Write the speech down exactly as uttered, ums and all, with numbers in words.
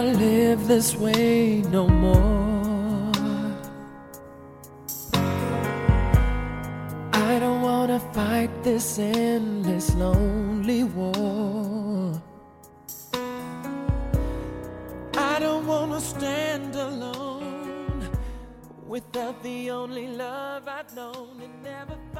wanna live this way no more. I don't wanna fight this endless lonely war. I don't wanna stand alone without the only love I've known and never